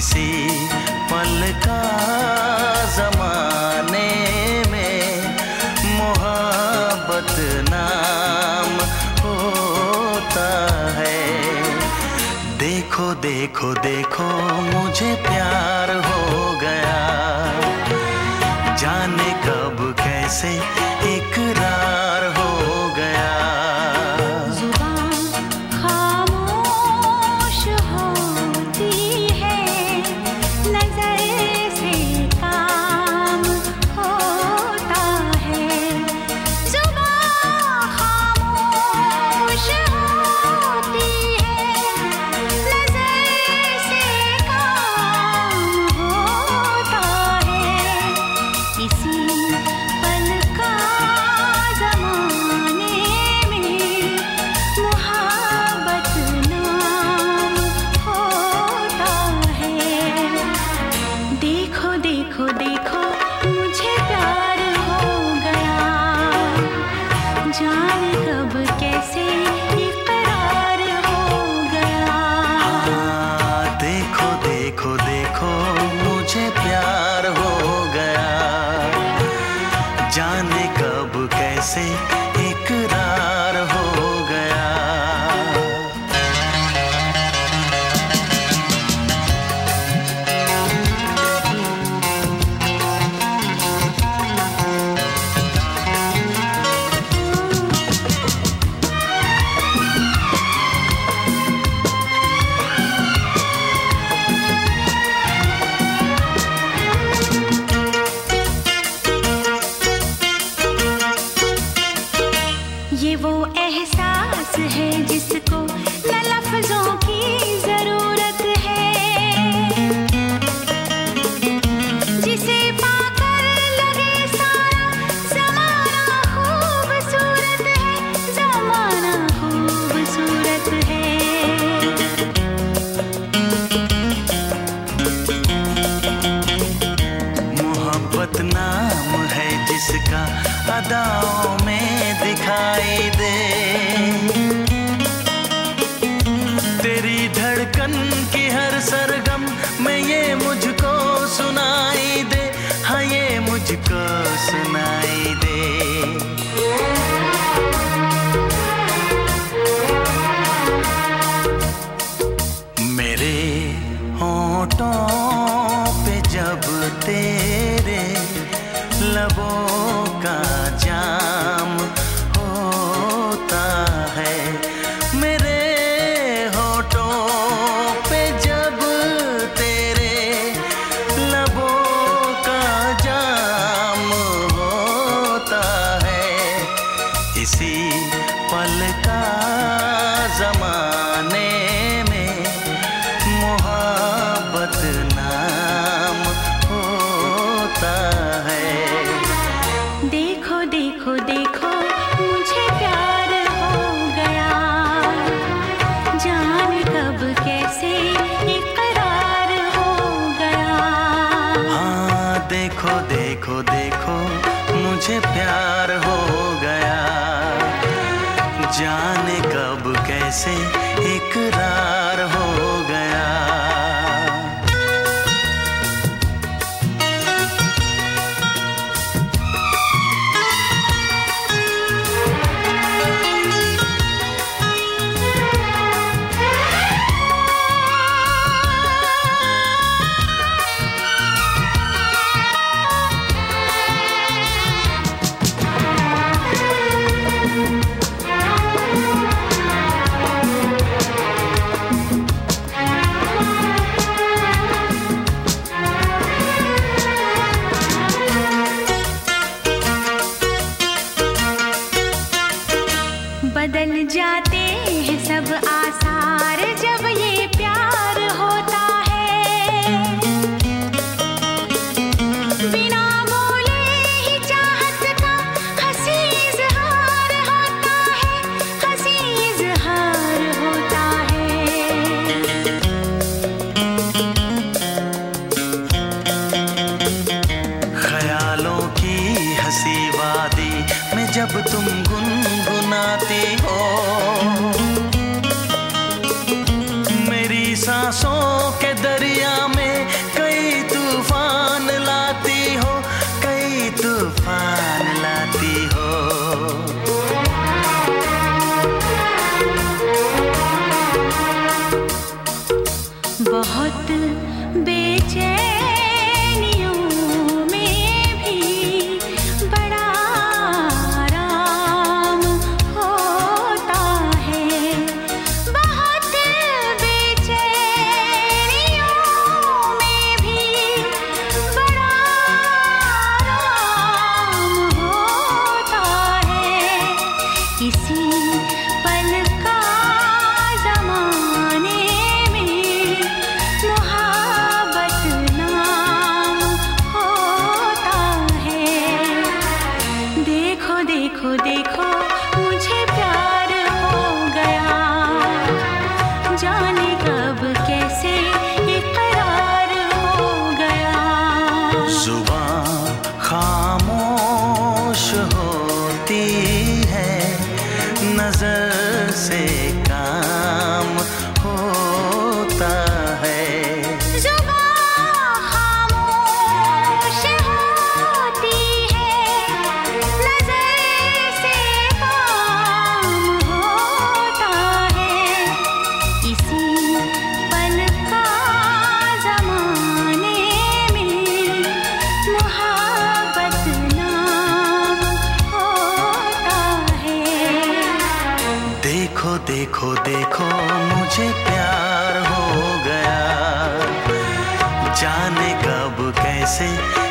इसी पल का ज़माने में मोहब्बत नाम होता है। देखो देखो देखो मुझे प्यार हो गया, जाने कब कैसे इकरार हो गया। जाने कब कैसे इकरार हो गया। ये वो एहसास है जिसको न लफ्ज़ों की ज़रूरत है, जिसे पाकर लगे सारा ज़माना खूबसूरत है, ज़माना खूबसूरत है। मोहब्बत नाम है जिसका अदाओं में दिखाई दे, तेरी धड़कन की हर सरगम में ये मुझको सुनाई दे, हाँ ये मुझको सुनाई दे। मेरे होठों पे जब तेरे लबों का जाम होता है, मेरे होठों पे जब तेरे लबों का जाम होता है, इसी पल का ज़माने में मोहब्बत नाम होता है। देखो देखो देखो मुझे प्यार हो गया, जाने कब कैसे इकरार हो गया। हाँ देखो देखो देखो मुझे प्यार हो गया, जाने कब कैसे इकरार हो गया। बदल जाते हैं सब आसार जब ये प्यार होता है, बिना बोले ही चाहत का हंसी इज़हार होता है, हंसी इज़हार होता है। ख्यालों की हंसी वादी में जब तुम गुनगुनाती हो, मेरी सांसों के दरिया में बहुत बेचैनियों में भी बड़ा आराम होता है। बहुत बेचैनियों में भी बड़ा आराम होता है। किसी पल का ज़माने में मोहब्बत नाम होता है। देखो देखो देखो मुझे प्यार हो गया, जाने कब कैसे इकरार हो गया। जुबां खामोश होती है, नजर से काम होता है। जुबां खामोश होती है, नजर से काम होता है। इसी पल का ज़माने में मोहब्बत नाम होता है। देखो देखो देखो मुझे प्यार हो गया, जाने कब कैसे